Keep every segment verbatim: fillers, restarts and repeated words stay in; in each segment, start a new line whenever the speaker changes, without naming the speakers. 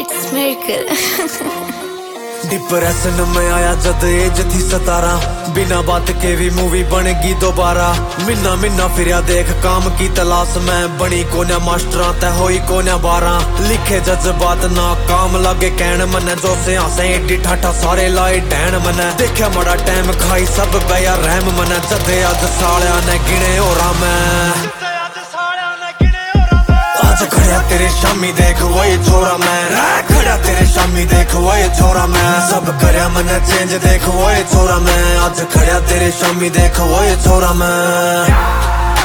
It's miracle.
Depression में आया जद एज थी सतारा, बिना बात के भी मूवी बनेगी दोबारा। मिन्ना मिन्ना फिर देख काम की तलाश में, बनी कोन्या मास्टरा तय होई कोन्या बारा। लिखे जज्बात ना काम लगे कहन मन, जो से हंसे एडी ठाठा सारे लाए डैन मन। देखा मड़ा टाइम खाई सब बया रहम मन, जदे अज सालिया ने गिने होरा मैं। आज खड़ा तेरे शामी देख वही छोरा मैं, खड़ा तेरे शामी देख वही छोरा मैं। सब करया मन चेंज देख वही छोरा मैं, आज खड़ा तेरे शामी देख वही छोरा मैं।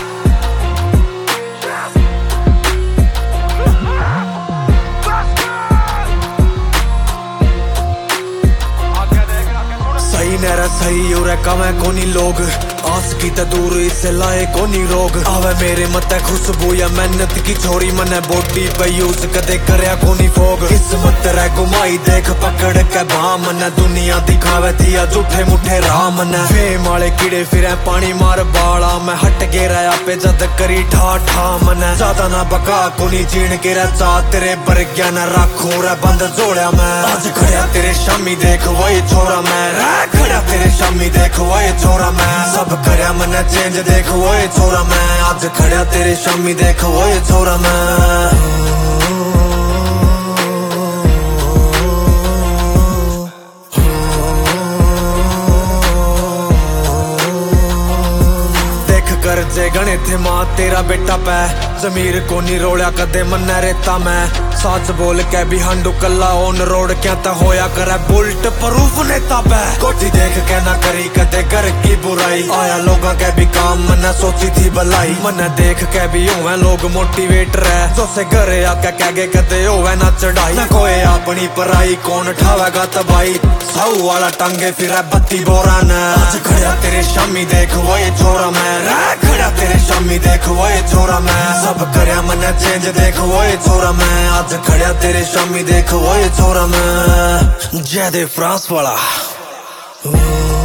सही नहरा सही उरे कवे कोनी लोग, आस की त दूर इससे लाए कोनी रोग। आवे मेरे मत खुशबू या मेहनत की छोरी, मन बॉडी पे यूज कदे करया कोनी फोग। किस्मत रे घुमाई देख पकड़ के बाह मन, दुनिया दिखावे दिया झूठे मुठे राह मन। फेम वाले कीड़े फिरे पानी मार बाला, मैं हट के रहा पे जद करी ठा ठा मन। ज्यादा ना बका कोनी जीण के रे चा, तेरे बरग्या न रखू रे बंद जोड़या मैं। आज खड़ा तेरे शामी देख वही छोरा मैं, खड़ा तेरे शामी देख वही छोरा मैं। सब करया मन चेंज देख वही छोरा मैं, आज खड़ा तेरे शामी देख वही छोरा मैं। कर जे गणे थे माँ तेरा बेटा पै, जमीर को नी रोड़ा कदे मन रेता मैं। सच बोल के भी हंडू कला ऑन रोड क्या ता होया करे बुल्ट प्रूफ नेता पै। कोठी देख के ना करी कदे घर की बुराई, आया लोगों के भी काम मन सोची थी भलाई। मन देख के भी होवे लोग मोटिवेटर है, जो से घर आके कहे कदे होवे ना चढ़ाई। ना कोई अपनी पराई कौन ठावेगा तबाई, साऊ वाला टंगे फिर बत्ती बोरा न। आज खड़ा तेरे शामी देख वही छोरा मैं, खड़ा तेरे शामी देख वही छोरा मैं। सब करया मन चेंज देख वही छोरा मैं, आज खड़ा तेरे शामी देख वही छोरा मैं। जय देव फ्रांस वाला।